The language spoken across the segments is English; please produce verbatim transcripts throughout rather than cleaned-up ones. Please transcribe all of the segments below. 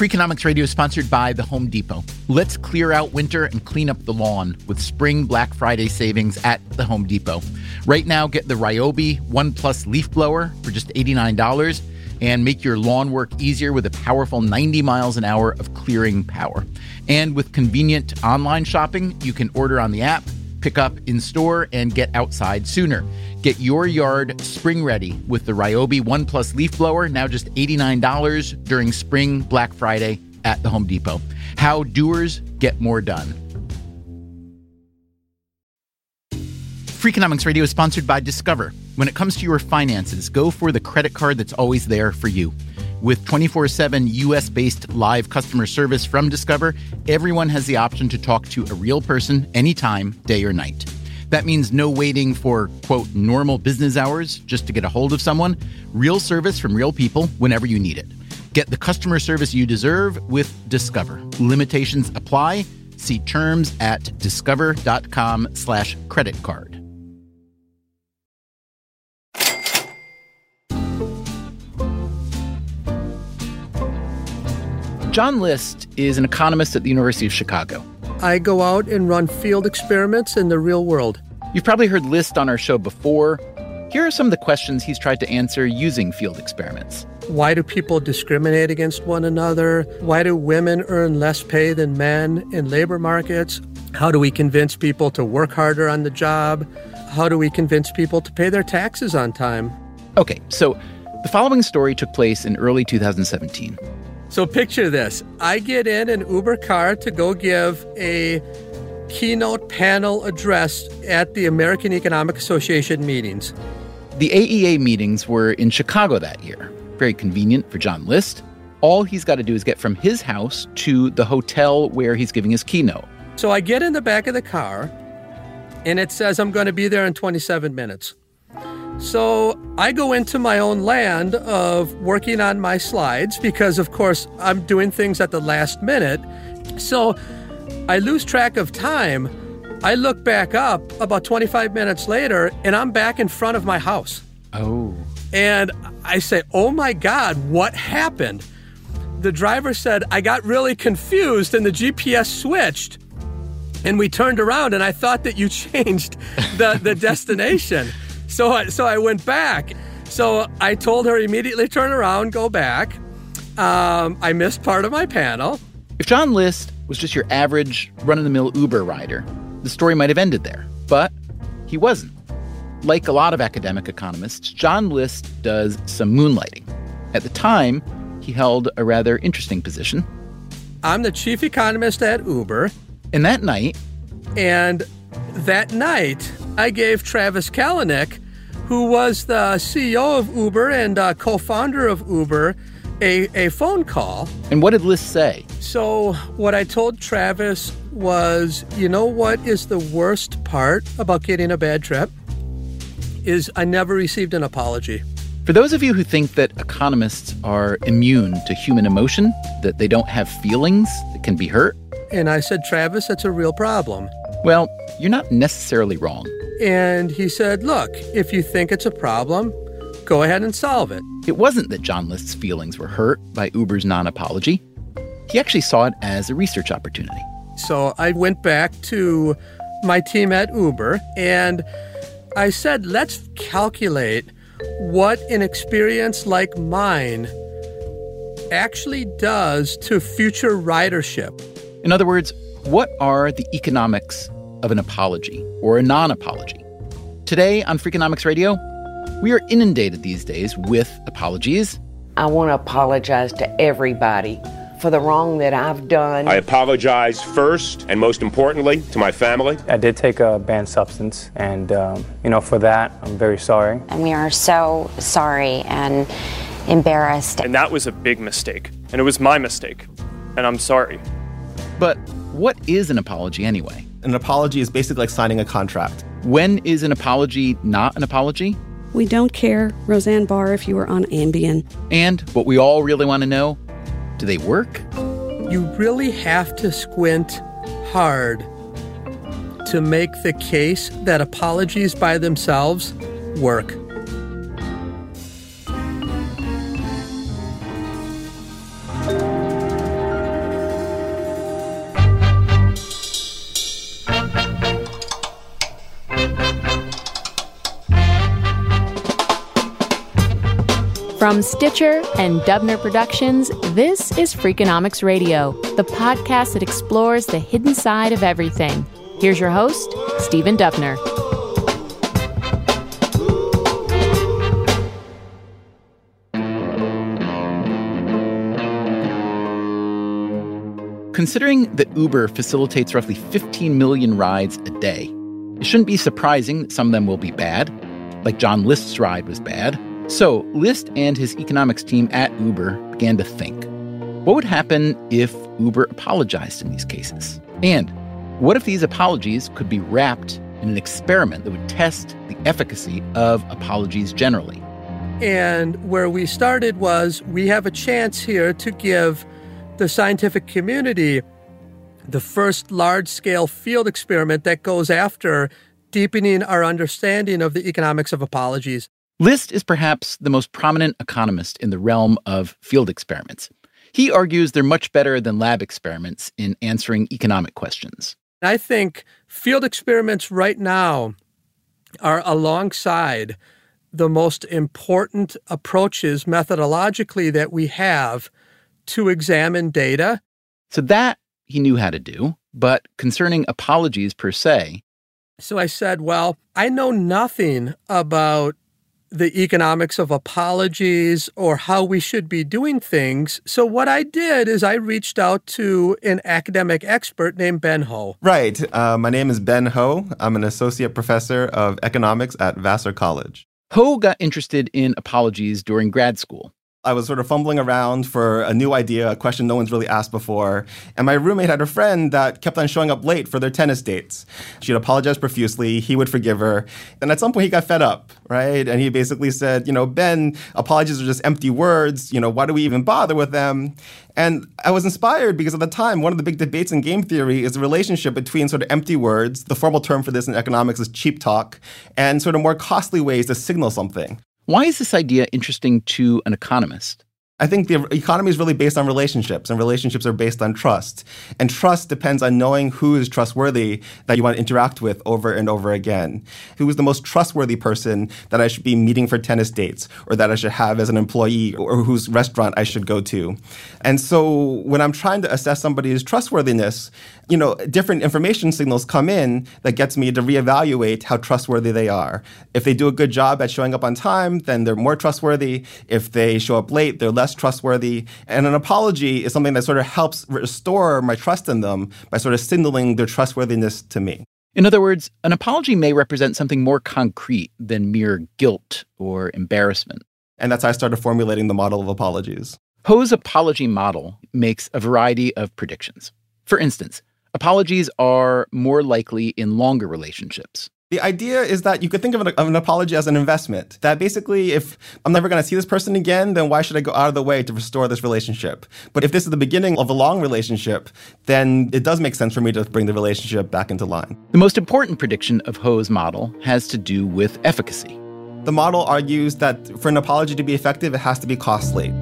Freakonomics Radio is sponsored by The Home Depot. Let's clear out winter and clean up the lawn with spring Black Friday savings at The Home Depot. Right now, get the Ryobi One Plus leaf blower for just eighty-nine dollars and make your lawn work easier with a powerful ninety miles an hour of clearing power. And with convenient online shopping, you can order on the app, pick up in store, and get outside sooner. Get your yard spring ready with the Ryobi One Plus leaf blower, now just eighty-nine dollars during spring Black Friday at the Home Depot. How doers get more done. Freakonomics Radio is sponsored by Discover. When it comes to your finances, go for the credit card that's always there for you. With twenty-four seven U S-based live customer service from Discover, everyone has the option to talk to a real person anytime, day or night. That means no waiting for, quote, normal business hours just to get a hold of someone. Real service from real people whenever you need it. Get the customer service you deserve with Discover. Limitations apply. See terms at discover.com slash credit card. John List is an economist at the University of Chicago. I go out and run field experiments in the real world. You've probably heard List on our show before. Here are some of the questions he's tried to answer using field experiments. Why do people discriminate against one another? Why do women earn less pay than men in labor markets? How do we convince people to work harder on the job? How do we convince people to pay their taxes on time? Okay, so the following story took place in early two thousand seventeen. So picture this. I get in an Uber car to go give a keynote panel address at the American Economic Association meetings. The A E A meetings were in Chicago that year. Very convenient for John List. All he's got to do is get from his house to the hotel where he's giving his keynote. So I get in the back of the car, and it says I'm going to be there in twenty-seven minutes. So I go into my own land of working on my slides because, of course, I'm doing things at the last minute. So I lose track of time. I look back up about twenty-five minutes later, and I'm back in front of my house. Oh. And I say, oh, my God, what happened? The driver said, I got really confused, and the G P S switched. And we turned around, and I thought that you changed the, the destination. So I, so I went back. So I told her immediately turn around, go back. Um, I missed part of my panel. If John List was just your average run-of-the-mill Uber rider, the story might have ended there. But he wasn't. Like a lot of academic economists, John List does some moonlighting. At the time, he held a rather interesting position. I'm the chief economist at Uber. And that night... And that night, I gave Travis Kalanick, who was the C E O of Uber and uh, co-founder of Uber, a, a phone call. And what did List say? So what I told Travis was, you know what is the worst part about getting a bad trip? Is I never received an apology. For those of you who think that economists are immune to human emotion, that they don't have feelings that can be hurt. And I said, Travis, that's a real problem. Well, you're not necessarily wrong. And he said, look, if you think it's a problem, go ahead and solve it. It wasn't that John List's feelings were hurt by Uber's non-apology. He actually saw it as a research opportunity. So I went back to my team at Uber, and I said, let's calculate what an experience like mine actually does to future ridership. In other words, what are the economics of an apology or a non-apology? Today on Freakonomics Radio, we are inundated these days with apologies. I want to apologize to everybody for the wrong that I've done. I apologize first and most importantly to my family. I did take a banned substance, and um, you know, for that, I'm very sorry. And we are so sorry and embarrassed. And that was a big mistake, and it was my mistake, and I'm sorry. But what is an apology anyway? An apology is basically like signing a contract. When is an apology not an apology? We don't care, Roseanne Barr, if you were on Ambien. And what we all really want to know, do they work? You really have to squint hard to make the case that apologies by themselves work. From Stitcher and Dubner Productions, this is Freakonomics Radio, the podcast that explores the hidden side of everything. Here's your host, Stephen Dubner. Considering that Uber facilitates roughly fifteen million rides a day, it shouldn't be surprising that some of them will be bad, like John List's ride was bad. So List and his economics team at Uber began to think, what would happen if Uber apologized in these cases? And what if these apologies could be wrapped in an experiment that would test the efficacy of apologies generally? And where we started was we have a chance here to give the scientific community the first large-scale field experiment that goes after deepening our understanding of the economics of apologies. List is perhaps the most prominent economist in the realm of field experiments. He argues they're much better than lab experiments in answering economic questions. I think field experiments right now are alongside the most important approaches methodologically that we have to examine data. So that he knew how to do, but concerning apologies per se. So I said, well, I know nothing about the economics of apologies or how we should be doing things. So what I did is I reached out to an academic expert named Ben Ho. Right. Uh, my name is Ben Ho. I'm an associate professor of economics at Vassar College. Ho got interested in apologies during grad school. I was sort of fumbling around for a new idea, a question no one's really asked before. And my roommate had a friend that kept on showing up late for their tennis dates. She'd apologize profusely. He would forgive her. And at some point, he got fed up, right? And he basically said, you know, Ben, apologies are just empty words. You know, why do we even bother with them? And I was inspired because at the time, one of the big debates in game theory is the relationship between sort of empty words, the formal term for this in economics is cheap talk, and sort of more costly ways to signal something. Why is this idea interesting to an economist? I think the economy is really based on relationships, and relationships are based on trust. And trust depends on knowing who is trustworthy that you want to interact with over and over again. Who is the most trustworthy person that I should be meeting for tennis dates, or that I should have as an employee, or whose restaurant I should go to. And so when I'm trying to assess somebody's trustworthiness, you know, different information signals come in that gets me to reevaluate how trustworthy they are. If they do a good job at showing up on time, then they're more trustworthy. If they show up late, they're less trustworthy. And an apology is something that sort of helps restore my trust in them by sort of signaling their trustworthiness to me. In other words, an apology may represent something more concrete than mere guilt or embarrassment. And that's how I started formulating the model of apologies. Ho's apology model makes a variety of predictions. For instance, apologies are more likely in longer relationships. The idea is that you could think of an, of an apology as an investment. That basically, if I'm never going to see this person again, then why should I go out of the way to restore this relationship? But if this is the beginning of a long relationship, then it does make sense for me to bring the relationship back into line. The most important prediction of Ho's model has to do with efficacy. The model argues that for an apology to be effective, it has to be costly.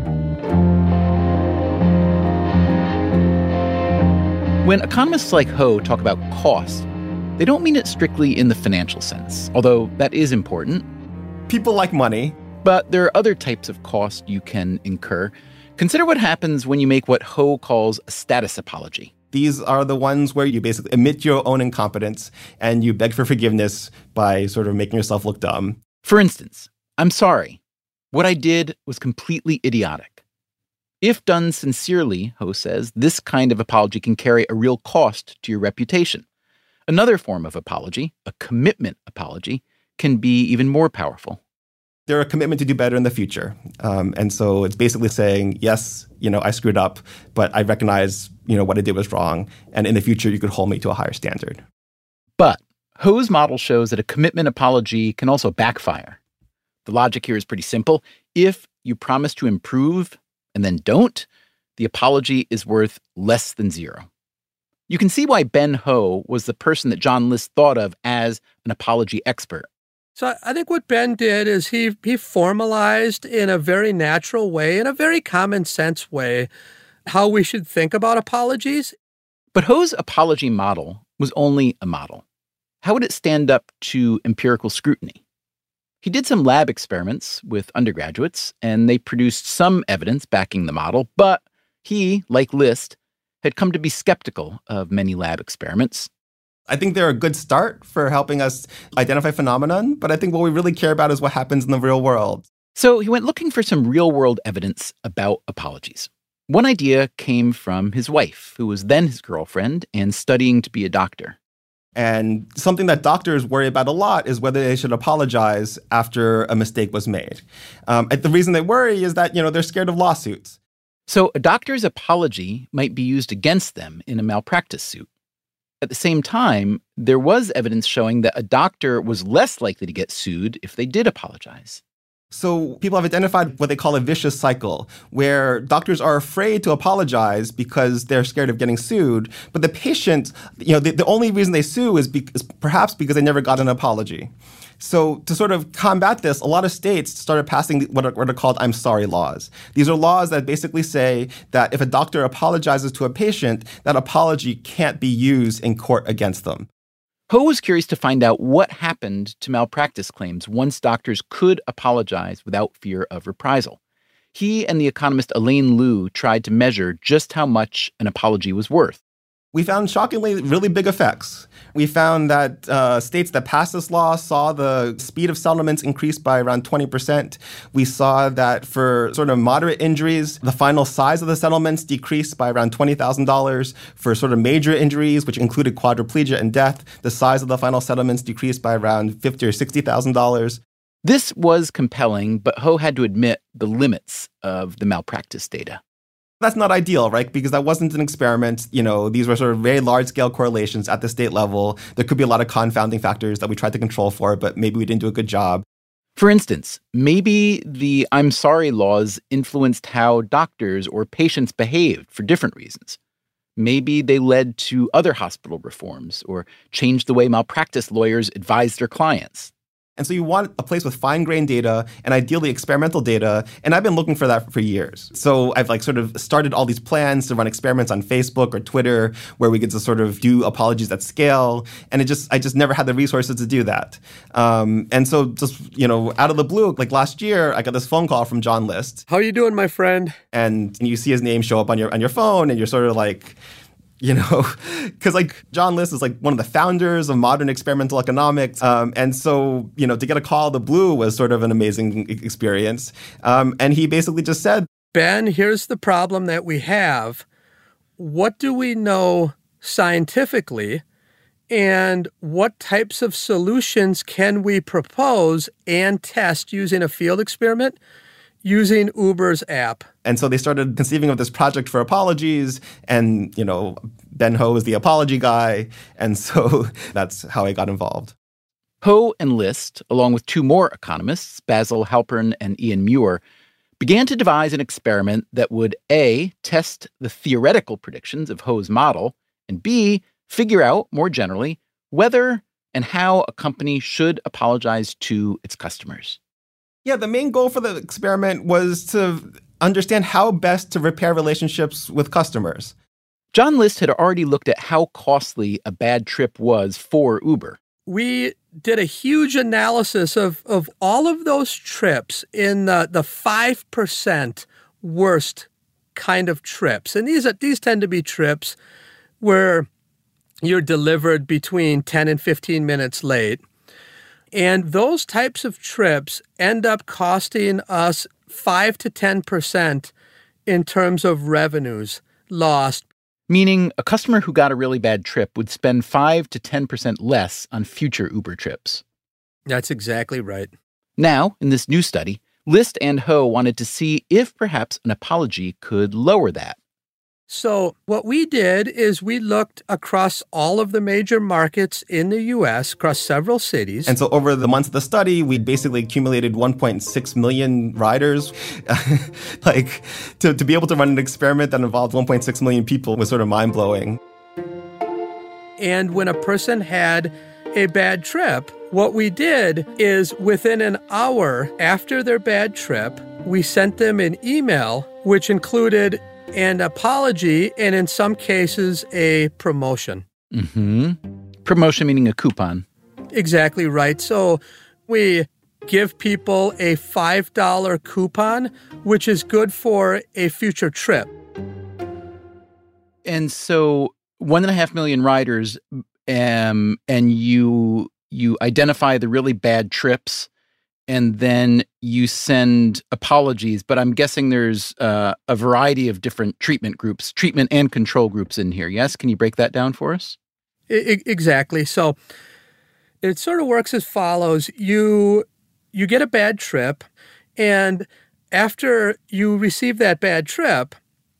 When economists like Ho talk about cost, they don't mean it strictly in the financial sense, although that is important. People like money. But there are other types of cost you can incur. Consider what happens when you make what Ho calls a status apology. These are the ones where you basically admit your own incompetence and you beg for forgiveness by sort of making yourself look dumb. For instance, I'm sorry. What I did was completely idiotic. If done sincerely, Ho says, this kind of apology can carry a real cost to your reputation. Another form of apology, a commitment apology, can be even more powerful. They're a commitment to do better in the future. Um, and so it's basically saying, yes, you know, I screwed up, but I recognize, you know, what I did was wrong. And in the future, you could hold me to a higher standard. But Ho's model shows that a commitment apology can also backfire. The logic here is pretty simple. If you promise to improve and then don't, the apology is worth less than zero. You can see why Ben Ho was the person that John List thought of as an apology expert. So I think what Ben did is he he formalized in a very natural way, in a very common sense way, how we should think about apologies. But Ho's apology model was only a model. How would it stand up to empirical scrutiny? He did some lab experiments with undergraduates, and they produced some evidence backing the model, but he, like List, had come to be skeptical of many lab experiments. I think they're a good start for helping us identify phenomenon, but I think what we really care about is what happens in the real world. So he went looking for some real-world evidence about apologies. One idea came from his wife, who was then his girlfriend and studying to be a doctor. And something that doctors worry about a lot is whether they should apologize after a mistake was made. Um, and the reason they worry is that, you know, they're scared of lawsuits. So a doctor's apology might be used against them in a malpractice suit. At the same time, there was evidence showing that a doctor was less likely to get sued if they did apologize. So people have identified what they call a vicious cycle, where doctors are afraid to apologize because they're scared of getting sued. But the patient, you know, the, the only reason they sue is, be, is perhaps because they never got an apology. So to sort of combat this, a lot of states started passing what are, what are called I'm sorry laws. These are laws that basically say that if a doctor apologizes to a patient, that apology can't be used in court against them. Ho was curious to find out what happened to malpractice claims once doctors could apologize without fear of reprisal. He and the economist Elaine Liu tried to measure just how much an apology was worth. We found shockingly really big effects. We found that uh, states that passed this law saw the speed of settlements increase by around twenty percent. We saw that for sort of moderate injuries, the final size of the settlements decreased by around twenty thousand dollars. For sort of major injuries, which included quadriplegia and death, the size of the final settlements decreased by around fifty thousand dollars or sixty thousand dollars. This was compelling, but Ho had to admit the limits of the malpractice data. That's not ideal, right? Because that wasn't an experiment. You know, these were sort of very large-scale correlations at the state level. There could be a lot of confounding factors that we tried to control for, but maybe we didn't do a good job. For instance, maybe the I'm sorry laws influenced how doctors or patients behaved for different reasons. Maybe they led to other hospital reforms or changed the way malpractice lawyers advise their clients. And so you want a place with fine-grained data and ideally experimental data. And I've been looking for that for years. So I've like sort of started all these plans to run experiments on Facebook or Twitter where we get to sort of do apologies at scale. And it just I just never had the resources to do that. Um, and so just, you know, out of the blue, like last year, I got this phone call from John List. How you doing, my friend? And you see his name show up on your on your phone and you're sort of like, you know, because like John List is like one of the founders of modern experimental economics. Um, and so, you know, to get a call out of the blue was sort of an amazing experience. Um, and he basically just said, Ben, here's the problem that we have. What do we know scientifically? And what types of solutions can we propose and test using a field experiment? Using Uber's app. And so they started conceiving of this project for apologies. And, you know, Ben Ho is the apology guy. And so that's how I got involved. Ho and List, along with two more economists, Basil Halpern and Ian Muir, began to devise an experiment that would A, test the theoretical predictions of Ho's model, and B, figure out, more generally, whether and how a company should apologize to its customers. Yeah, the main goal for the experiment was to understand how best to repair relationships with customers. John List had already looked at how costly a bad trip was for Uber. We did a huge analysis of, of all of those trips in the, the five percent worst kind of trips. And these are, these tend to be trips where you're delivered between ten and fifteen minutes late. And those types of trips end up costing us five to ten percent in terms of revenues lost. Meaning a customer who got a really bad trip would spend five to ten percent less on future Uber trips. That's exactly right. Now, in this new study, List and Ho wanted to see if perhaps an apology could lower that. So what we did is we looked across all of the major markets in the U S, across several cities. And so over the months of the study, we basically accumulated one point six million riders. like, to, to be able to run an experiment that involved one point six million people was sort of mind-blowing. And when a person had a bad trip, what we did is within an hour after their bad trip, we sent them an email which included an apology, and in some cases, a promotion. Mm-hmm. Promotion meaning a coupon. Exactly right. So we give people a five dollar coupon, which is good for a future trip. And so one and a half million riders, um, and you you identify the really bad trips, and then you send apologies. But I'm guessing there's uh, a variety of different treatment groups, treatment and control groups in here. Yes? Can you break that down for us? I- exactly. So it sort of works as follows. You you get a bad trip, and after you receive that bad trip,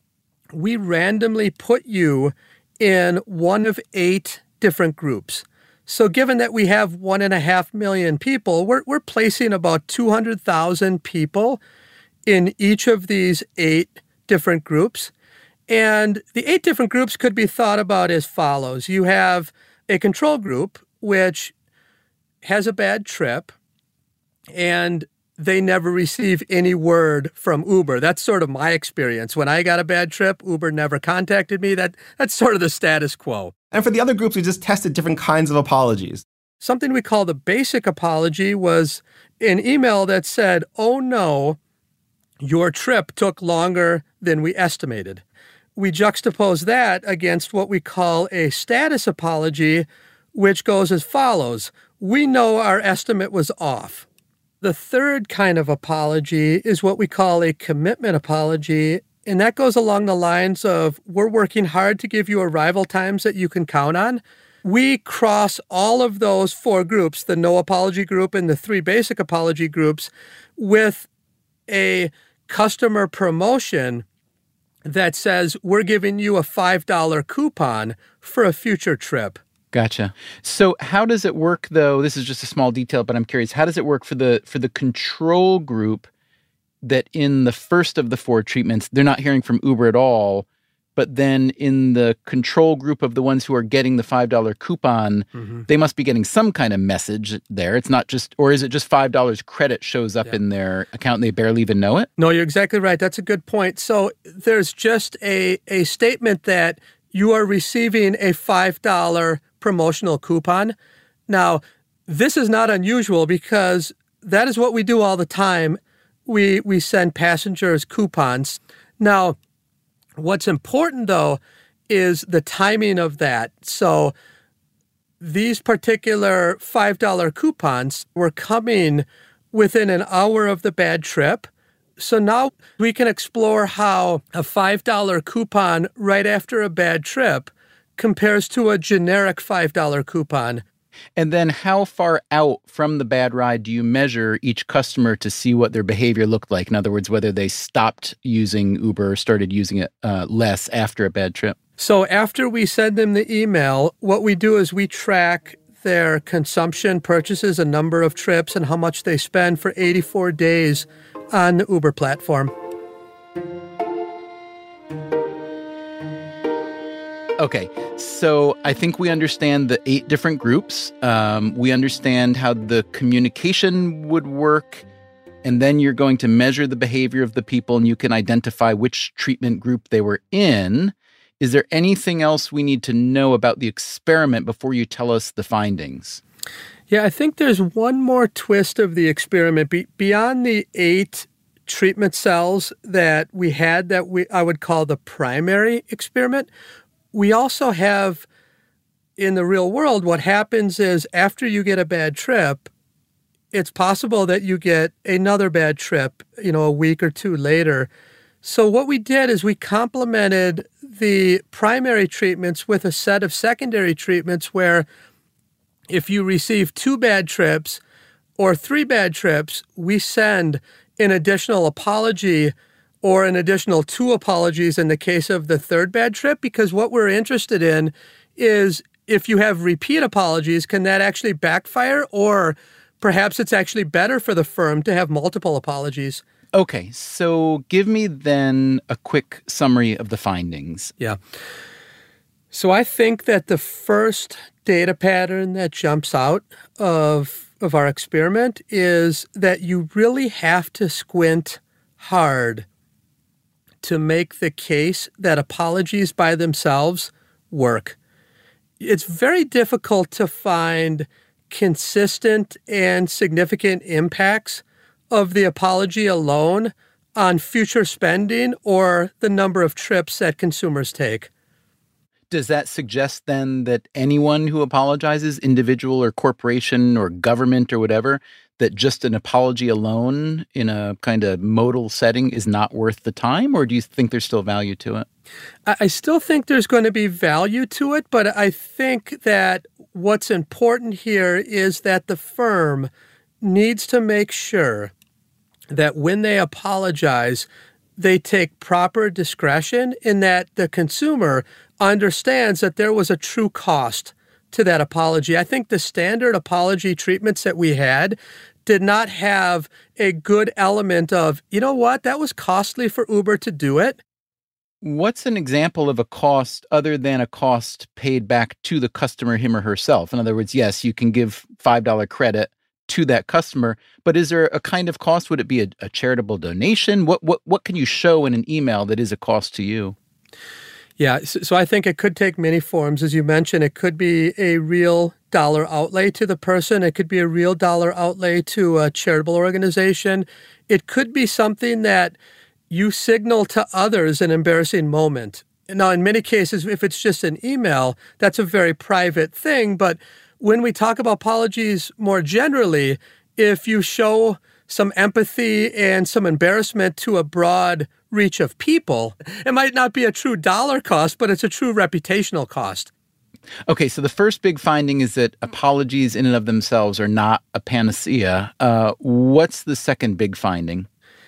we randomly put you in one of eight different groups. So given that we have one and a half million people, we're, we're placing about two hundred thousand people in each of these eight different groups. And the eight different groups could be thought about as follows. You have a control group, which has a bad trip, and they never receive any word from Uber. That's sort of my experience. When I got a bad trip, Uber never contacted me. That That's sort of the status quo. And for the other groups, we just tested different kinds of apologies. Something we call the basic apology was an email that said, oh no, your trip took longer than we estimated. We juxtapose that against what we call a status apology, which goes as follows. We know our estimate was off. The third kind of apology is what we call a commitment apology, and that goes along the lines of we're working hard to give you arrival times that you can count on. We cross all of those four groups, the no apology group and the three basic apology groups, with a customer promotion that says we're giving you a five dollar coupon for a future trip. Gotcha. So how does it work, though? This is just a small detail, but I'm curious. How does it work for the for the control group that in the first of the four treatments, they're not hearing from Uber at all, but then in the control group of the ones who are getting the five dollar coupon, mm-hmm. they must be getting some kind of message there. It's not just, or is it just five dollars credit shows up yeah. in their account and they barely even know it? No, you're exactly right. That's a good point. So there's just a, a statement that you are receiving a five dollar promotional coupon. Now, this is not unusual because that is what we do all the time. We we send passengers coupons. Now, what's important, though, is the timing of that. So these particular five dollar coupons were coming within an hour of the bad trip. So now we can explore how a five dollar coupon right after a bad trip compares to a generic five dollar coupon. And then how far out from the bad ride do you measure each customer to see what their behavior looked like? In other words, whether they stopped using Uber or started using it uh, less after a bad trip? So after we send them the email, what we do is we track their consumption, purchases, a number of trips, and how much they spend for eighty-four days on the Uber platform. Okay, so I think we understand the eight different groups. Um, we understand how the communication would work, and then you're going to measure the behavior of the people, and you can identify which treatment group they were in. Is there anything else we need to know about the experiment before you tell us the findings? Yeah, I think there's one more twist of the experiment. Be- beyond the eight treatment cells that we had that we I would call the primary experiment, we also have, in the real world, what happens is after you get a bad trip, it's possible that you get another bad trip, you know, a week or two later. So what we did is we complemented the primary treatments with a set of secondary treatments where if you receive two bad trips or three bad trips, we send an additional apology or an additional two apologies in the case of the third bad trip, because what we're interested in is if you have repeat apologies, can that actually backfire? Or perhaps it's actually better for the firm to have multiple apologies. Okay, so give me then a quick summary of the findings. Yeah. So I think that the first data pattern that jumps out of, of our experiment is that you really have to squint hard to make the case that apologies by themselves work. It's very difficult to find consistent and significant impacts of the apology alone on future spending or the number of trips that consumers take. Does that suggest then that anyone who apologizes, individual or corporation or government or whatever, that just an apology alone in a kind of modal setting is not worth the time? Or do you think there's still value to it? I still think there's going to be value to it, but I think that what's important here is that the firm needs to make sure that when they apologize, they take proper discretion in that the consumer understands that there was a true cost to that apology. I think the standard apology treatments that we had did not have a good element of, you know what, that was costly for Uber to do it. What's an example of a cost other than a cost paid back to the customer, him or herself? In other words, yes, you can give five dollars credit to that customer, but is there a kind of cost? Would it be a, a charitable donation? What what what can you show in an email that is a cost to you? Yeah, so, so I think it could take many forms. As you mentioned, it could be a real dollar outlay to the person. It could be a real dollar outlay to a charitable organization. It could be something that you signal to others an embarrassing moment. Now, in many cases, if it's just an email, that's a very private thing. But when we talk about apologies more generally, if you show some empathy and some embarrassment to a broad reach of people, it might not be a true dollar cost, but it's a true reputational cost. Okay, so the first big finding is that apologies in and of themselves are not a panacea. Uh, what's the second big finding?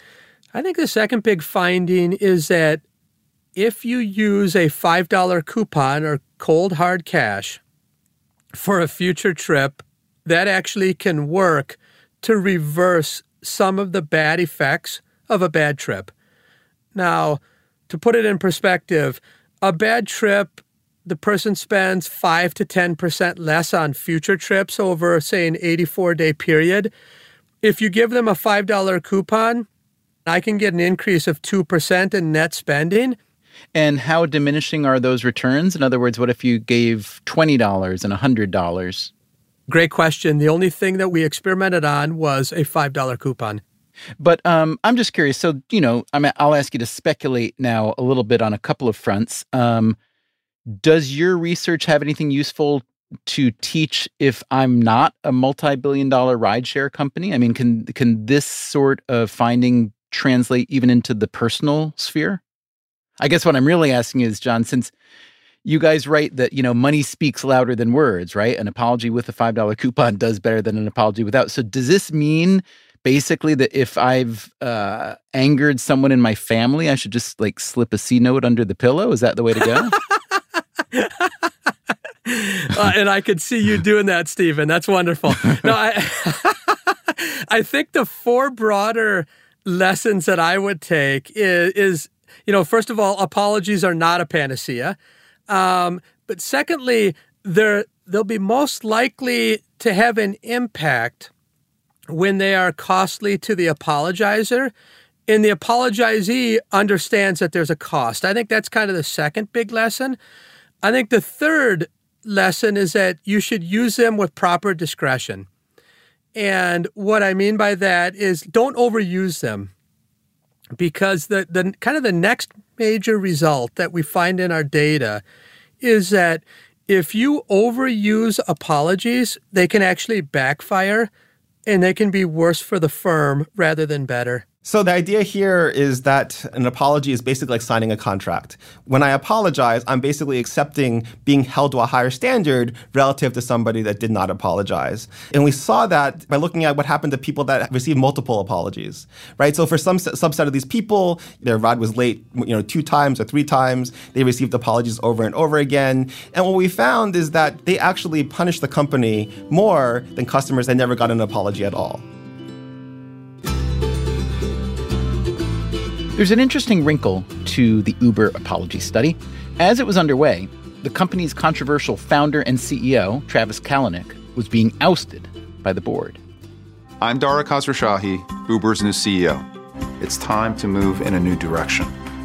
I think the second big finding is that if you use a five dollars coupon or cold hard cash for a future trip, that actually can work to reverse some of the bad effects of a bad trip. Now, to put it in perspective, a bad trip, the person spends five to ten percent less on future trips over, say, an eighty-four day period. If you give them a five dollars coupon, I can get an increase of two percent in net spending. And how diminishing are those returns? In other words, what if you gave twenty dollars and one hundred dollars? Great question. The only thing that we experimented on was a five dollars coupon. But um, I'm just curious. So, you know, I'm, I'll ask you to speculate now a little bit on a couple of fronts. Um, does your research have anything useful to teach if I'm not a multi-billion dollar rideshare company? I mean, can can this sort of finding translate even into the personal sphere? I guess what I'm really asking is, John, since you guys write that, you know, money speaks louder than words, right? An apology with a five dollars coupon does better than an apology without. So does this mean basically that if I've uh, angered someone in my family, I should just like slip a C note under the pillow? Is that the way to go? uh, and I could see you doing that, Stephen. That's wonderful. No, I, I think the four broader lessons that I would take is, is, you know, first of all, apologies are not a panacea. Um, but secondly, they're, they'll be most likely to have an impact when they are costly to the apologizer, and the apologizee understands that there's a cost. I think that's kind of the second big lesson. I think the third lesson is that you should use them with proper discretion. And what I mean by that is don't overuse them, because the, the kind of the next major result that we find in our data is that if you overuse apologies, they can actually backfire and they can be worse for the firm rather than better. So the idea here is that an apology is basically like signing a contract. When I apologize, I'm basically accepting being held to a higher standard relative to somebody that did not apologize. And we saw that by looking at what happened to people that received multiple apologies, right? So for some subset of these people, their ride was late, you know, two times or three times. They received apologies over and over again. And what we found is that they actually punished the company more than customers that never got an apology at all. There's an interesting wrinkle to the Uber apology study. As it was underway, the company's controversial founder and C E O, Travis Kalanick, was being ousted by the board. I'm Dara Khosrowshahi, Uber's new C E O. It's time to move in a new direction.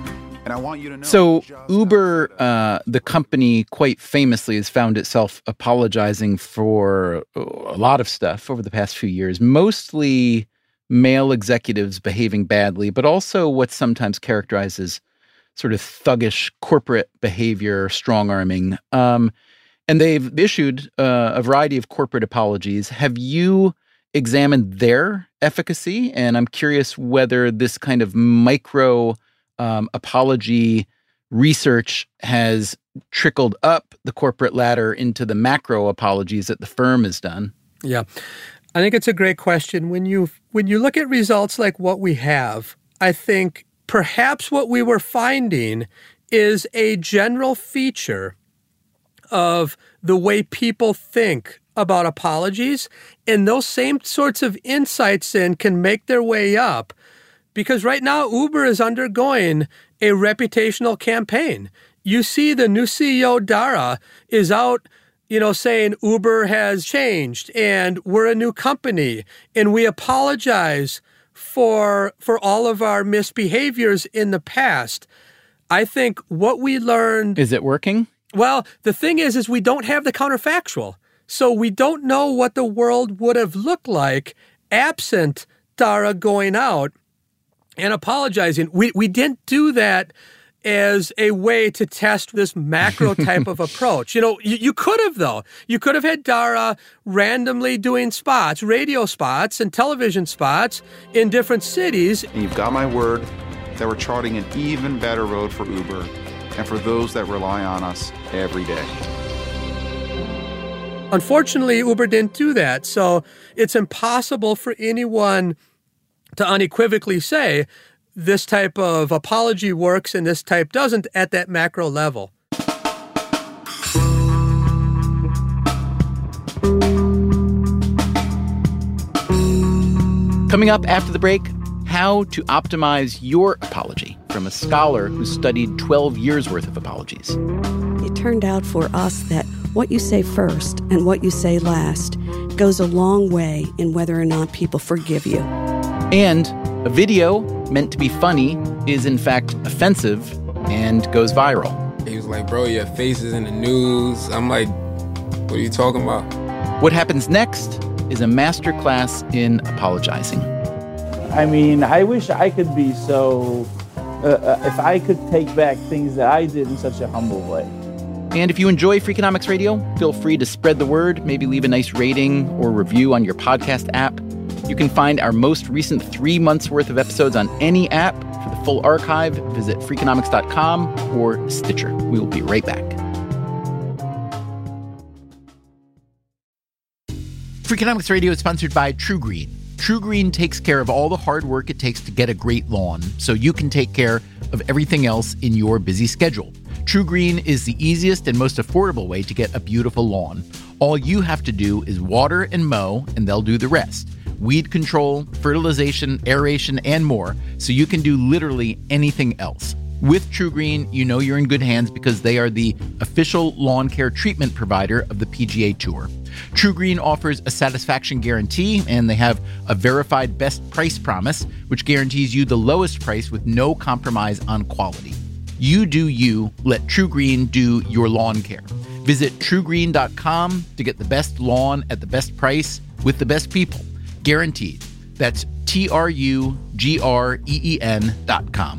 And I want you to know. So Uber, uh, the company, quite famously has found itself apologizing for a lot of stuff over the past few years, mostly male executives behaving badly, but also what's sometimes characterized as sort of thuggish corporate behavior, strong-arming. Um, and they've issued uh, a variety of corporate apologies. Have you examined their efficacy? And I'm curious whether this kind of micro um, apology research has trickled up the corporate ladder into the macro apologies that the firm has done. Yeah. I think it's a great question. When you when you look at results like what we have, I think perhaps what we were finding is a general feature of the way people think about apologies, and those same sorts of insights then can make their way up. Because right now, Uber is undergoing a reputational campaign. You see the new C E O, Dara, is out, you know, saying Uber has changed and we're a new company and we apologize for for all of our misbehaviors in the past. I think what we learned... Is it working? Well, the thing is, is we don't have the counterfactual. So we don't know what the world would have looked like absent Dara going out and apologizing. We we didn't do that as a way to test this macro type of approach. You know, you, you could have, though. You could have had Dara randomly doing spots, radio spots and television spots in different cities. And you've got my word that we're charting an even better road for Uber and for those that rely on us every day. Unfortunately, Uber didn't do that. So it's impossible for anyone to unequivocally say this type of apology works and this type doesn't at that macro level. Coming up after the break, how to optimize your apology from a scholar who studied twelve years worth of apologies. It turned out for us that what you say first and what you say last goes a long way in whether or not people forgive you. And a video meant to be funny is in fact offensive and goes viral. He was like, bro, your face is in the news. I'm like, what are you talking about? What happens next is a masterclass in apologizing. I mean, I wish I could be so, uh, uh, if I could take back things that I did in such a humble way. And if you enjoy Freakonomics Radio, feel free to spread the word, maybe leave a nice rating or review on your podcast app. You can find our most recent three months worth of episodes on any app. For the full archive, visit freakonomics dot com or Stitcher. We will be right back. Freakonomics Radio is sponsored by TruGreen. TruGreen takes care of all the hard work it takes to get a great lawn, so you can take care of everything else in your busy schedule. TruGreen is the easiest and most affordable way to get a beautiful lawn. All you have to do is water and mow, and they'll do the rest. Weed control, fertilization, aeration, and more, so you can do literally anything else. With TruGreen, you know you're in good hands because they are the official lawn care treatment provider of the P G A Tour. TruGreen offers a satisfaction guarantee, and they have a verified best price promise, which guarantees you the lowest price with no compromise on quality. You do you, let TruGreen do your lawn care. Visit true green dot com to get the best lawn at the best price with the best people. Guaranteed. That's T R U G R E E N dot com.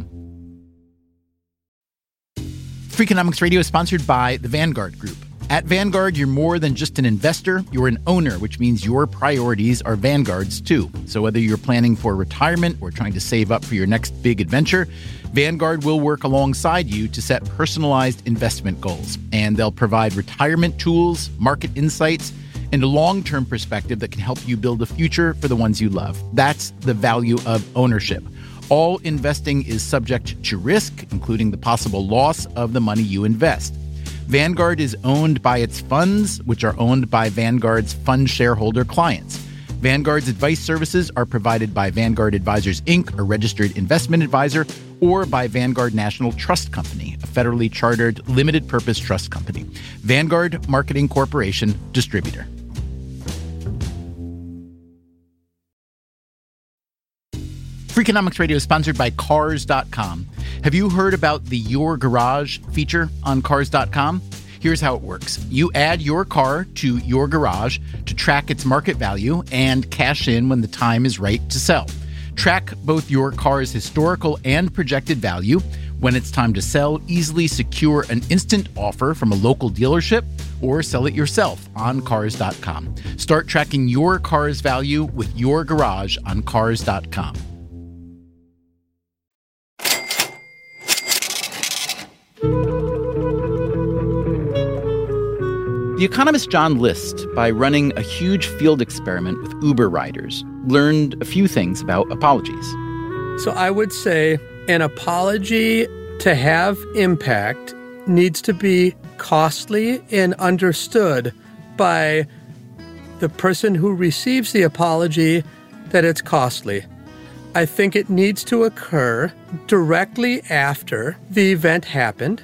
Freakonomics Radio is sponsored by the Vanguard Group. At Vanguard, you're more than just an investor, you're an owner, which means your priorities are Vanguard's too. So whether you're planning for retirement or trying to save up for your next big adventure, Vanguard will work alongside you to set personalized investment goals. And they'll provide retirement tools, market insights, and a long-term perspective that can help you build a future for the ones you love. That's the value of ownership. All investing is subject to risk, including the possible loss of the money you invest. Vanguard is owned by its funds, which are owned by Vanguard's fund shareholder clients. Vanguard's advice services are provided by Vanguard Advisors, Incorporated, a registered investment advisor, or by Vanguard National Trust Company, a federally chartered limited-purpose trust company. Vanguard Marketing Corporation, distributor. Freakonomics Radio is sponsored by Cars dot com. Have you heard about the Your Garage feature on Cars dot com? Here's how it works. You add your car to your garage to track its market value and cash in when the time is right to sell. Track both your car's historical and projected value. When it's time to sell, easily secure an instant offer from a local dealership or sell it yourself on Cars dot com. Start tracking your car's value with your garage on Cars dot com. The economist John List, by running a huge field experiment with Uber riders, learned a few things about apologies. So I would say an apology to have impact needs to be costly and understood by the person who receives the apology that it's costly. I think it needs to occur directly after the event happened.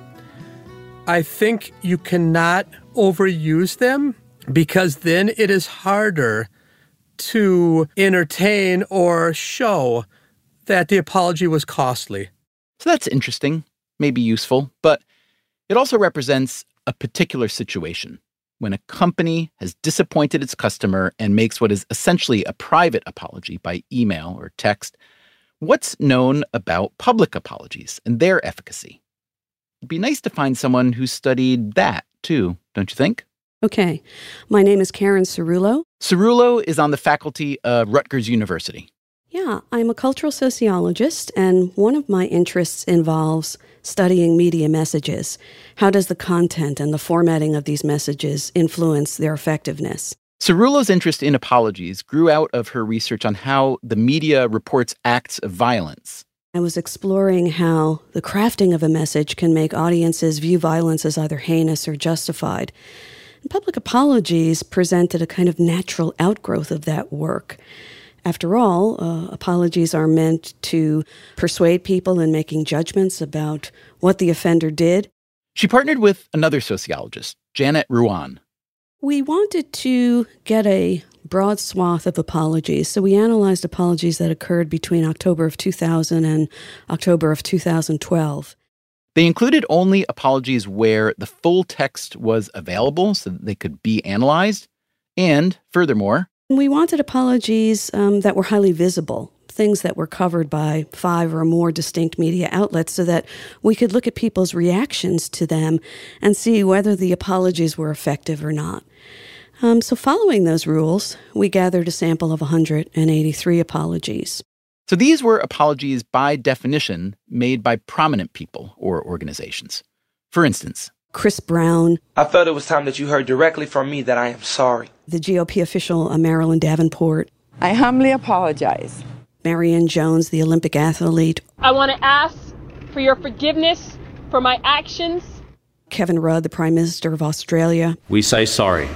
I think you cannot overuse them because then it is harder to entertain or show that the apology was costly. So that's interesting, maybe useful, but it also represents a particular situation when a company has disappointed its customer and makes what is essentially a private apology by email or text. What's known about public apologies and their efficacy? It'd be nice to find someone who studied that, too, don't you think? Okay. My name is Karen Cerullo. Cerullo is on the faculty of Rutgers University. Yeah, I'm a cultural sociologist, and one of my interests involves studying media messages. How does the content and the formatting of these messages influence their effectiveness? Cerullo's interest in apologies grew out of her research on how the media reports acts of violence. I was exploring how the crafting of a message can make audiences view violence as either heinous or justified. And public apologies presented a kind of natural outgrowth of that work. After all, uh, apologies are meant to persuade people in making judgments about what the offender did. She partnered with another sociologist, Janet Ruan. We wanted to get a broad swath of apologies, so we analyzed apologies that occurred between October of two thousand and October of two thousand twelve. They included only apologies where the full text was available so that they could be analyzed, and furthermore, we wanted apologies um, that were highly visible, things that were covered by five or more distinct media outlets so that we could look at people's reactions to them and see whether the apologies were effective or not. Um, so following those rules, we gathered a sample of one hundred eighty-three apologies. So these were apologies by definition made by prominent people or organizations. For instance, Chris Brown. I felt it was time that you heard directly from me that I am sorry. The G O P official, uh, Marilyn Davenport. I humbly apologize. Marion Jones, the Olympic athlete. I want to ask for your forgiveness for my actions. Kevin Rudd, the Prime Minister of Australia. We say sorry.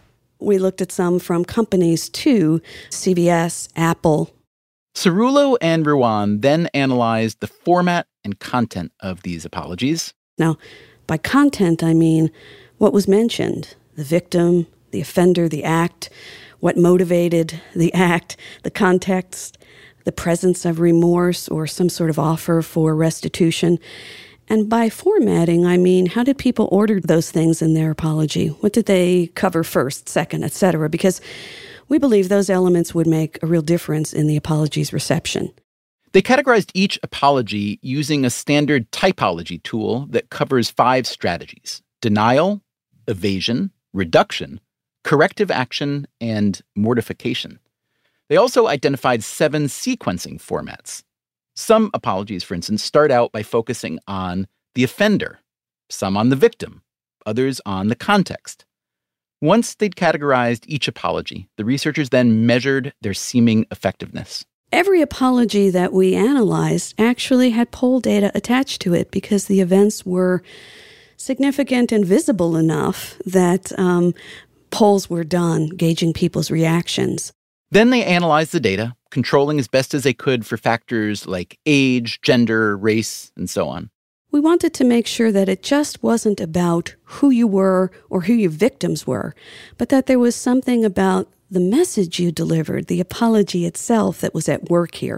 We looked at some from companies too, C B S, Apple. Cerullo and Ruan then analyzed the format and content of these apologies. Now, by content, I mean what was mentioned, the victim, the offender, the act, what motivated the act, the context, the presence of remorse or some sort of offer for restitution. And by formatting, I mean, how did people order those things in their apology? What did they cover first, second, et cetera? Because we believe those elements would make a real difference in the apology's reception. They categorized each apology using a standard typology tool that covers five strategies: denial, evasion, reduction, corrective action, and mortification. They also identified seven sequencing formats. Some apologies, for instance, start out by focusing on the offender, some on the victim, others on the context. Once they'd categorized each apology, the researchers then measured their seeming effectiveness. Every apology that we analyzed actually had poll data attached to it because the events were significant and visible enough that um, polls were done gauging people's reactions. Then they analyzed the data, controlling as best as they could for factors like age, gender, race, and so on. We wanted to make sure that it just wasn't about who you were or who your victims were, but that there was something about the message you delivered, the apology itself, that was at work here.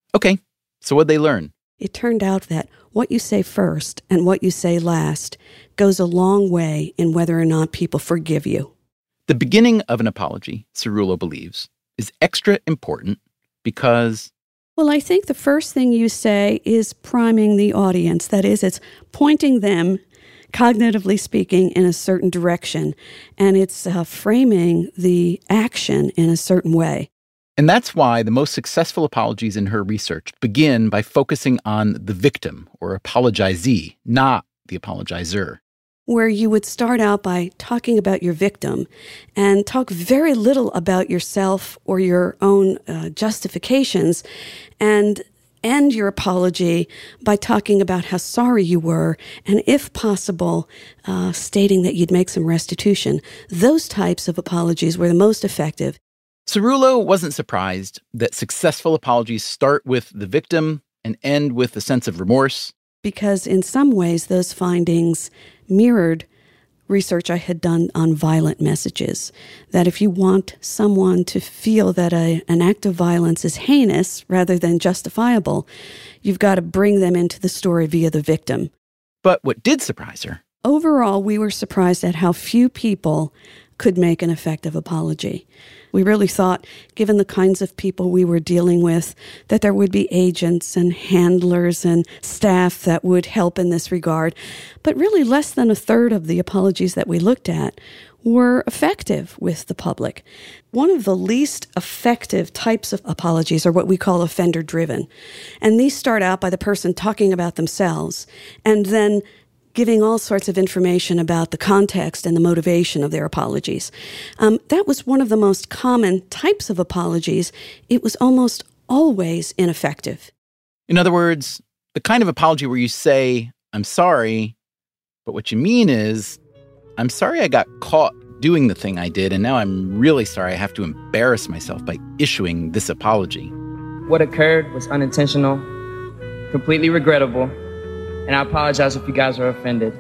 Okay, so what'd they learn? It turned out that what you say first and what you say last goes a long way in whether or not people forgive you. The beginning of an apology, Cerullo believes, is extra important because... Well, I think the first thing you say is priming the audience. That is, it's pointing them, cognitively speaking, in a certain direction, and it's uh, framing the action in a certain way. And that's why the most successful apologies in her research begin by focusing on the victim or apologizee, not the apologizer. Where you would start out by talking about your victim and talk very little about yourself or your own uh, justifications, and end your apology by talking about how sorry you were and, if possible, uh, stating that you'd make some restitution. Those types of apologies were the most effective. Cerullo wasn't surprised that successful apologies start with the victim and end with a sense of remorse. Because in some ways, those findings mirrored research I had done on violent messages. That if you want someone to feel that a, an act of violence is heinous rather than justifiable, you've got to bring them into the story via the victim. But what did surprise her? Overall, we were surprised at how few people could make an effective apology. We really thought, given the kinds of people we were dealing with, that there would be agents and handlers and staff that would help in this regard. But really, less than a third of the apologies that we looked at were effective with the public. One of the least effective types of apologies are what we call offender-driven. And these start out by the person talking about themselves and then giving all sorts of information about the context and the motivation of their apologies. Um, that was one of the most common types of apologies. It was almost always ineffective. In other words, the kind of apology where you say, I'm sorry, but what you mean is, I'm sorry I got caught doing the thing I did, and now I'm really sorry I have to embarrass myself by issuing this apology. What occurred was unintentional, completely regrettable, and I apologize if you guys are offended.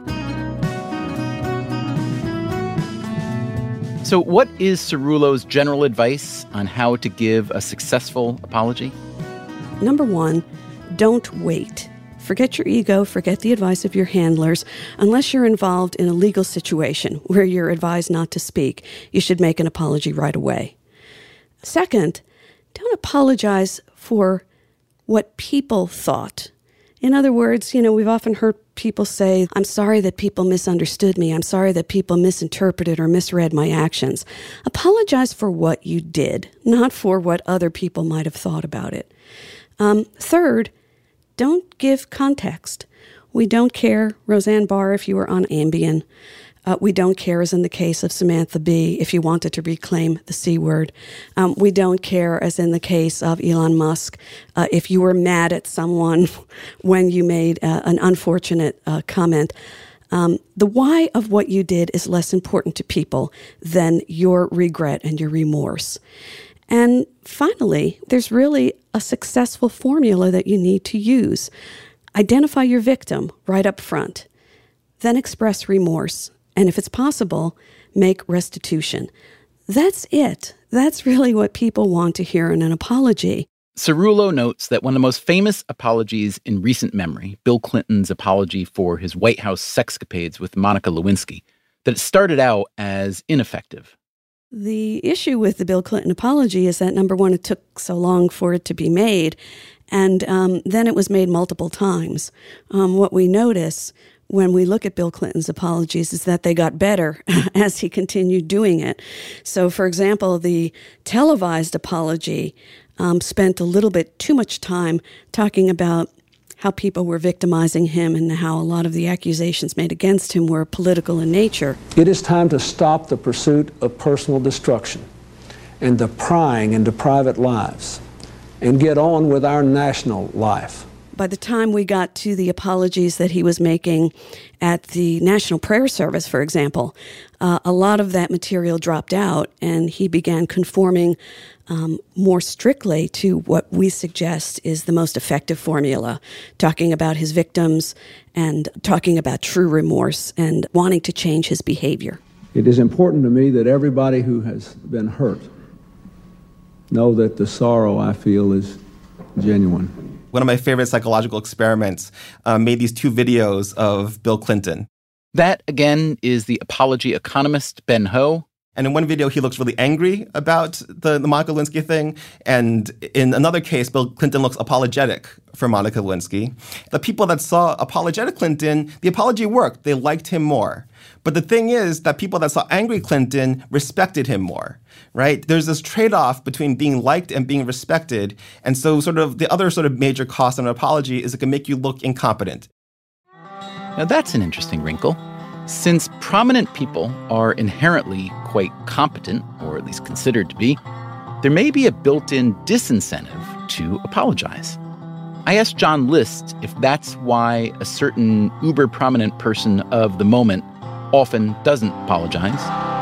So what is Cerullo's general advice on how to give a successful apology? Number one, don't wait. Forget your ego, forget the advice of your handlers. Unless you're involved in a legal situation where you're advised not to speak, you should make an apology right away. Second, don't apologize for what people thought. In other words, you know, we've often heard people say, I'm sorry that people misunderstood me. I'm sorry that people misinterpreted or misread my actions. Apologize for what you did, not for what other people might have thought about it. Um, third, don't give context. We don't care, Roseanne Barr, if you were on Ambien. Uh, we don't care, as in the case of Samantha Bee, if you wanted to reclaim the C word. Um, we don't care, as in the case of Elon Musk, uh, if you were mad at someone when you made uh, an unfortunate uh, comment. Um, the why of what you did is less important to people than your regret and your remorse. And finally, there's really a successful formula that you need to use. Identify your victim right up front, then express remorse. And if it's possible, make restitution. That's it. That's really what people want to hear in an apology. Cerullo notes that one of the most famous apologies in recent memory, Bill Clinton's apology for his White House sexcapades with Monica Lewinsky, that it started out as ineffective. The issue with the Bill Clinton apology is that, number one, it took so long for it to be made, and um, then it was made multiple times. Um, what we notice when we look at Bill Clinton's apologies is that they got better as he continued doing it. So, for example, the televised apology um, spent a little bit too much time talking about how people were victimizing him and how a lot of the accusations made against him were political in nature. It is time to stop the pursuit of personal destruction and the prying into private lives and get on with our national life. By the time we got to the apologies that he was making at the National Prayer Service, for example, uh, a lot of that material dropped out, and he began conforming um, more strictly to what we suggest is the most effective formula, talking about his victims and talking about true remorse and wanting to change his behavior. It is important to me that everybody who has been hurt know that the sorrow I feel is genuine. One of my favorite psychological experiments uh, made these two videos of Bill Clinton. That, again, is the apology economist Ben Ho. And in one video, he looks really angry about the, the Monica Lewinsky thing. And in another case, Bill Clinton looks apologetic for Monica Lewinsky. The people that saw apologetic Clinton, the apology worked. They liked him more. But the thing is that people that saw angry Clinton respected him more, right? There's this trade-off between being liked and being respected. And so sort of the other sort of major cost of an apology is it can make you look incompetent. Now that's an interesting wrinkle. Since prominent people are inherently quite competent, or at least considered to be, there may be a built-in disincentive to apologize. I asked John List if that's why a certain uber-prominent person of the moment often doesn't apologize.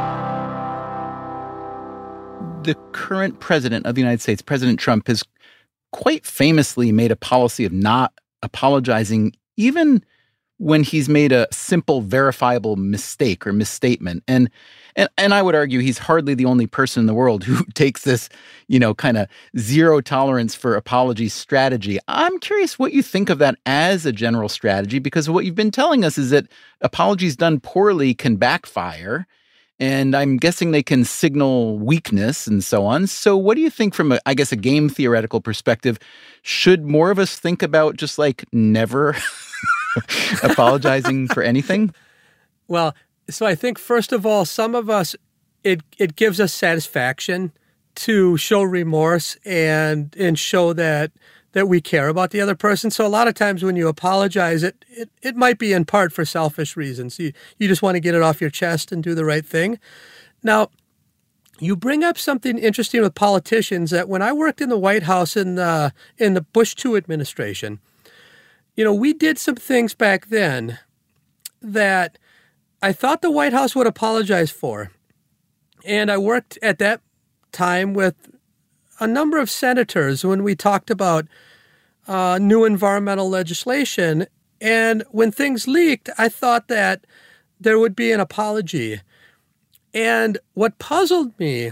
The current president of the United States, President Trump, has quite famously made a policy of not apologizing even when he's made a simple, verifiable mistake or misstatement. And and and I would argue he's hardly the only person in the world who takes this, you know, kind of zero tolerance for apology strategy. I'm curious what you think of that as a general strategy, because what you've been telling us is that apologies done poorly can backfire. And I'm guessing they can signal weakness and so on. So what do you think from, a, I guess, a game theoretical perspective? Should more of us think about just like never apologizing for anything? Well, so I think, first of all, some of us, it it gives us satisfaction to show remorse and and show that that we care about the other person. So a lot of times when you apologize, it it, it might be in part for selfish reasons. You, you just want to get it off your chest and do the right thing. Now, you bring up something interesting with politicians that when I worked in the White House in the, in the Bush two administration, you know, we did some things back then that I thought the White House would apologize for. And I worked at that time with a number of senators when we talked about uh, new environmental legislation. And when things leaked, I thought that there would be an apology. And what puzzled me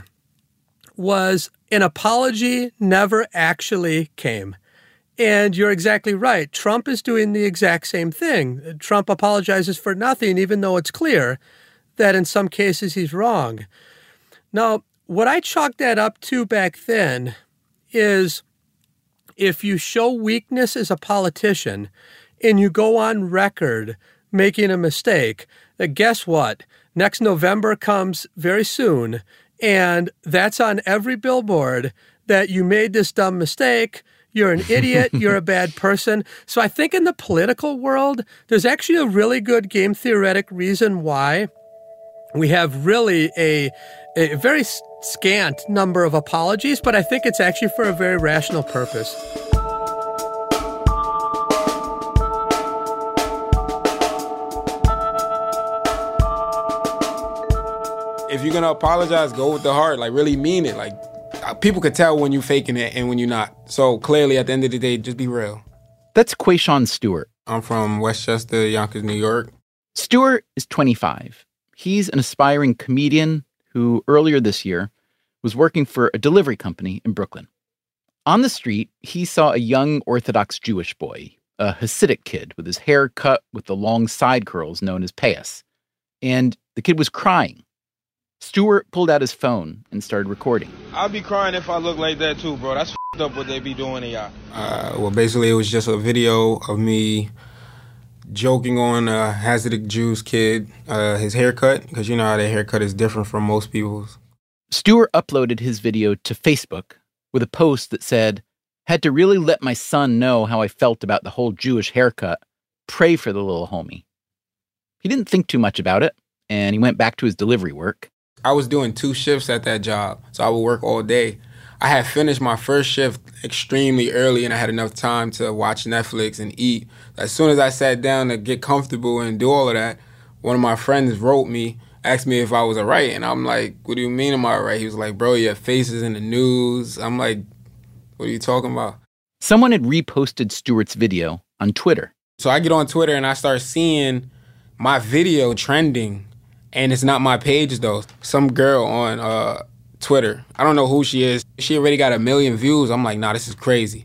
was an apology never actually came. And you're exactly right. Trump is doing the exact same thing. Trump apologizes for nothing, even though it's clear that in some cases he's wrong. Now, what I chalked that up to back then is if you show weakness as a politician and you go on record making a mistake, that guess what? Next November comes very soon, and that's on every billboard that you made this dumb mistake, you're an idiot, you're a bad person. So I think in the political world, there's actually a really good game theoretic reason why we have really a, a very scant number of apologies, but I think it's actually for a very rational purpose. If you're going to apologize, go with the heart. Like, really mean it. Like, people could tell when you're faking it and when you're not. So clearly, at the end of the day, just be real. That's Quayshawn Stewart. I'm from Westchester, Yonkers, New York. Stewart is twenty-five. He's an aspiring comedian who earlier this year was working for a delivery company in Brooklyn. On the street, he saw a young Orthodox Jewish boy, a Hasidic kid with his hair cut with the long side curls known as payas. And the kid was crying. Stewart pulled out his phone and started recording. I'll be crying if I look like that too, bro. That's f***ed up what they be doing to y'all. Uh, well, basically, it was just a video of me joking on a Hasidic Jew's kid, uh, his haircut, because you know how their haircut is different from most people's. Stewart uploaded his video to Facebook with a post that said, "Had to really let my son know how I felt about the whole Jewish haircut. Pray for the little homie." He didn't think too much about it, and he went back to his delivery work. I was doing two shifts at that job, so I would work all day. I had finished my first shift extremely early, and I had enough time to watch Netflix and eat. As soon as I sat down to get comfortable and do all of that, one of my friends wrote me, asked me if I was all right, and I'm like, "What do you mean am I all right?" He was like, "Bro, your face is in the news." I'm like, "What are you talking about?" Someone had reposted Stewart's video on Twitter. So I get on Twitter, and I start seeing my video trending. And it's not my page, though. Some girl on uh, Twitter. I don't know who she is. She already got a million views. I'm like, nah, this is crazy.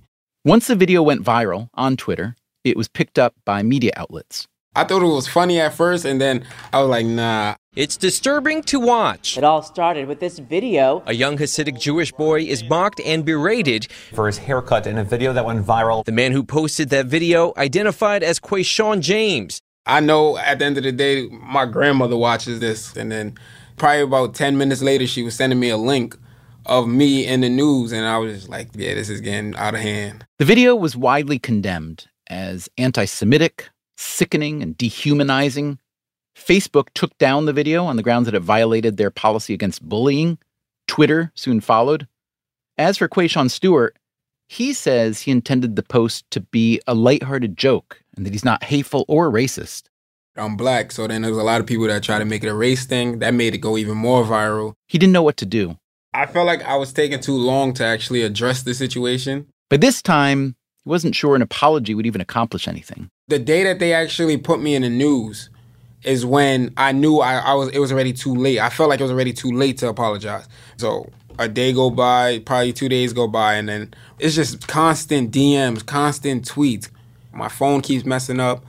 Once the video went viral on Twitter, it was picked up by media outlets. I thought it was funny at first, and then I was like, nah. It's disturbing to watch. It all started with this video. A young Hasidic Jewish boy is mocked and berated for his haircut in a video that went viral. The man who posted that video identified as Quayshawn James. I know at the end of the day, my grandmother watches this, and then probably about ten minutes later, she was sending me a link of me in the news, and I was just like, yeah, this is getting out of hand. The video was widely condemned as anti-Semitic, sickening, and dehumanizing. Facebook took down the video on the grounds that it violated their policy against bullying. Twitter soon followed. As for Quayshawn Stewart, he says he intended the post to be a lighthearted joke and that he's not hateful or racist. I'm black, so then there's a lot of people that try to make it a race thing. That made it go even more viral. He didn't know what to do. I felt like I was taking too long to actually address the situation. By this time, he wasn't sure an apology would even accomplish anything. The day that they actually put me in the news is when I knew I, I was. It was already too late. I felt like it was already too late to apologize. So a day go by, probably two days go by, and then it's just constant D Ms, constant tweets. My phone keeps messing up.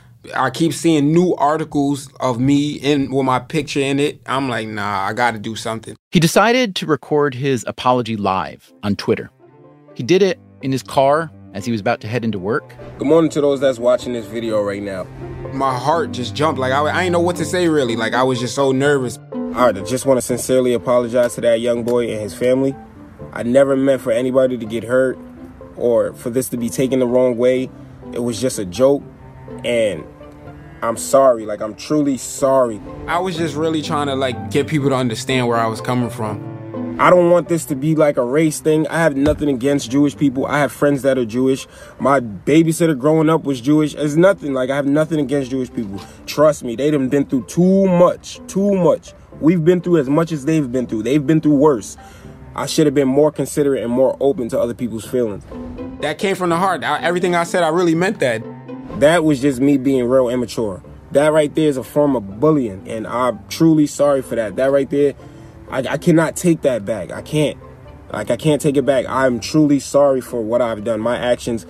I keep seeing new articles of me in with my picture in it. I'm like, nah, I got to do something. He decided to record his apology live on Twitter. He did it in his car as he was about to head into work. Good morning to those that's watching this video right now. My heart just jumped. Like, I, I didn't know what to say, really. Like, I was just so nervous. All right, I just want to sincerely apologize to that young boy and his family. I never meant for anybody to get hurt or for this to be taken the wrong way. It was just a joke, and I'm sorry. Like, I'm truly sorry. I was just really trying to, like, get people to understand where I was coming from. I don't want this to be like a race thing. I have nothing against Jewish people. I have friends that are Jewish. My babysitter growing up was Jewish. It's nothing. Like, I have nothing against Jewish people. Trust me, they done been through too much, too much. We've been through as much as they've been through. They've been through worse. I should have been more considerate and more open to other people's feelings. That came from the heart. I, everything I said, I really meant that. That was just me being real immature. That right there is a form of bullying, and I'm truly sorry for that. That right there, I, I cannot take that back. I can't. Like, I can't take it back. I'm truly sorry for what I've done. My actions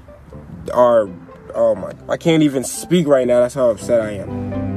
are, oh my, I can't even speak right now. That's how upset I am.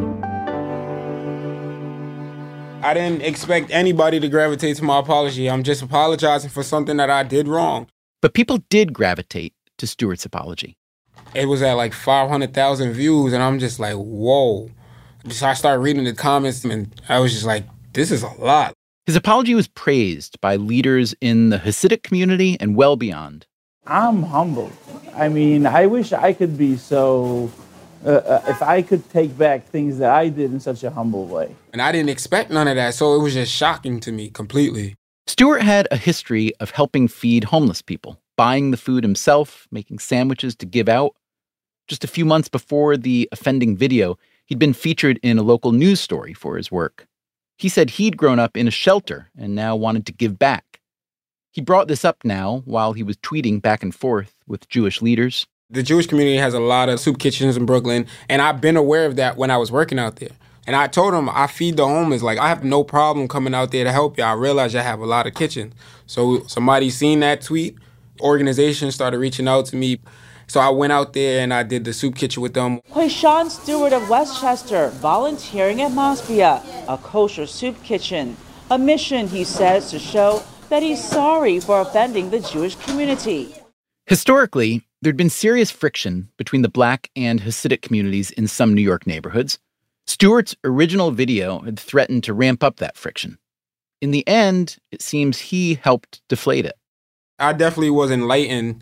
I didn't expect anybody to gravitate to my apology. I'm just apologizing for something that I did wrong. But people did gravitate to Stewart's apology. It was at like five hundred thousand views, and I'm just like, whoa. So I started reading the comments, and I was just like, this is a lot. His apology was praised by leaders in the Hasidic community and well beyond. I'm humbled. I mean, I wish I could be so, uh, uh, if I could take back things that I did in such a humble way. And I didn't expect none of that, so it was just shocking to me completely. Stewart had a history of helping feed homeless people, buying the food himself, making sandwiches to give out. Just a few months before the offending video, he'd been featured in a local news story for his work. He said he'd grown up in a shelter and now wanted to give back. He brought this up now while he was tweeting back and forth with Jewish leaders. The Jewish community has a lot of soup kitchens in Brooklyn, and I've been aware of that when I was working out there. And I told them I feed the homeless. Like, I have no problem coming out there to help you. I realize I have a lot of kitchens. So somebody seen that tweet, organizations started reaching out to me. So I went out there and I did the soup kitchen with them. Quayshawn Stewart of Westchester volunteering at Maspia, a kosher soup kitchen. A mission, he says, to show that he's sorry for offending the Jewish community. Historically, there'd been serious friction between the Black and Hasidic communities in some New York neighborhoods. Stewart's original video had threatened to ramp up that friction. In the end, it seems he helped deflate it. I definitely was enlightened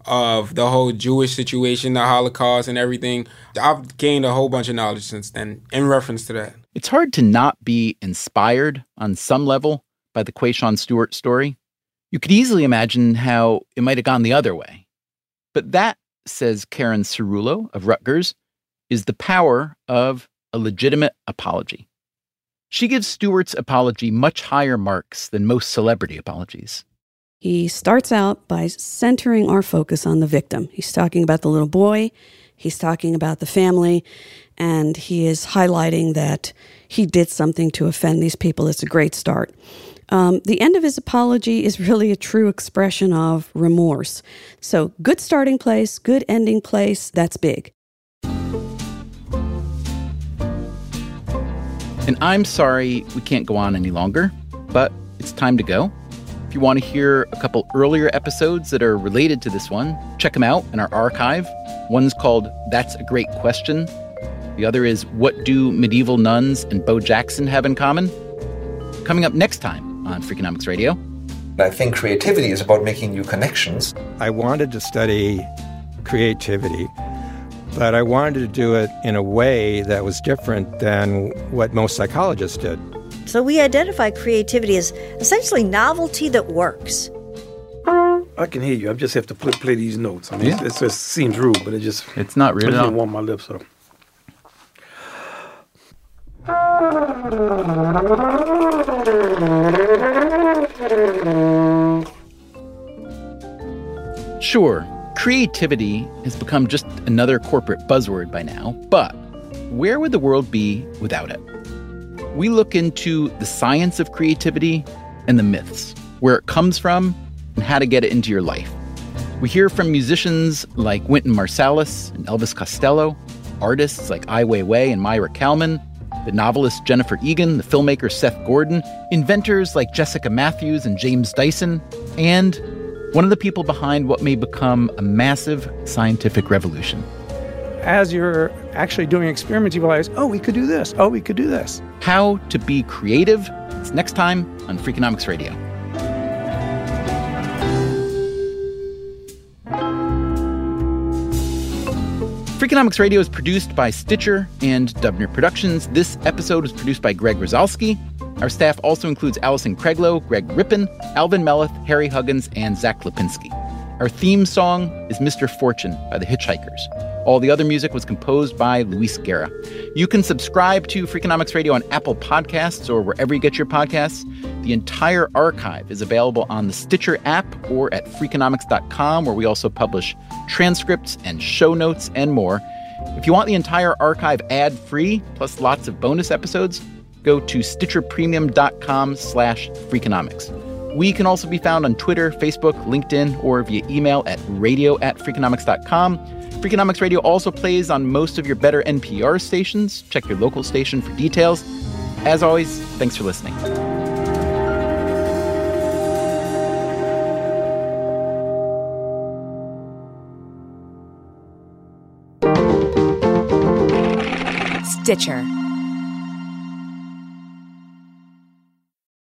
of the whole Jewish situation, the Holocaust and everything. I've gained a whole bunch of knowledge since then in reference to that. It's hard to not be inspired on some level by the Quayshawn Stewart story. You could easily imagine how it might have gone the other way. But that, says Karen Cerullo of Rutgers, is the power of a legitimate apology. She gives Stewart's apology much higher marks than most celebrity apologies. He starts out by centering our focus on the victim. He's talking about the little boy, he's talking about the family, and he is highlighting that he did something to offend these people. It's a great start. Um, the end of his apology is really a true expression of remorse. So good starting place, good ending place, that's big. And I'm sorry we can't go on any longer, but it's time to go. If you want to hear a couple earlier episodes that are related to this one, check them out in our archive. One's called That's a Great Question. The other is What Do Medieval Nuns and Bo Jackson Have in Common? Coming up next time on Freakonomics Radio. I think creativity is about making new connections. I wanted to study creativity, but I wanted to do it in a way that was different than what most psychologists did. So we identify creativity as essentially novelty that works. I can hear you. I just have to play, play these notes. I mean, Yeah. it just seems rude, but it just... It's not rude I at just all. don't want my lips up. Sure, creativity has become just another corporate buzzword by now, but where would the world be without it? We look into the science of creativity and the myths, where it comes from and how to get it into your life. We hear from musicians like Wynton Marsalis and Elvis Costello, artists like Ai Weiwei and Myra Kalman, the novelist Jennifer Egan, the filmmaker Seth Gordon, inventors like Jessica Matthews and James Dyson, and one of the people behind what may become a massive scientific revolution. As you're actually doing experiments, you realize, oh, we could do this. Oh, we could do this. How to be creative. It's next time on Freakonomics Radio. Freakonomics Radio is produced by Stitcher and Dubner Productions. This episode was produced by Greg Rosalski. Our staff also includes Allison Craiglow, Greg Rippin, Alvin Melleth, Harry Huggins, and Zach Lipinski. Our theme song is Mister Fortune by the Hitchhikers. All the other music was composed by Luis Guerra. You can subscribe to Freakonomics Radio on Apple Podcasts or wherever you get your podcasts. The entire archive is available on the Stitcher app or at Freakonomics dot com, where we also publish transcripts and show notes and more. If you want the entire archive ad-free, plus lots of bonus episodes, go to stitcherpremium.com slash Freakonomics. We can also be found on Twitter, Facebook, LinkedIn, or via email at radio at Freakonomics dot com. Freakonomics Radio also plays on most of your better N P R stations. Check your local station for details. As always, thanks for listening. Stitcher.